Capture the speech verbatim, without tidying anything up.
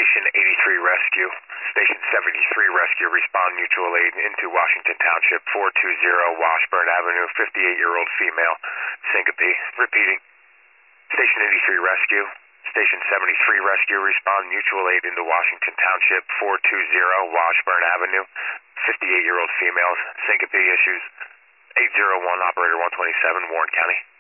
Station eighty-three Rescue. Station seventy-three Rescue, respond mutual aid into Washington Township, four two zero Washburn Avenue, fifty-eight-year-old female, syncope. Repeating. Station eighty-three Rescue. Station seventy-three Rescue, respond mutual aid into Washington Township, four two zero Washburn Avenue, fifty-eight-year-old female, syncope issues. eight zero one, Operator one twenty-seven, Warren County.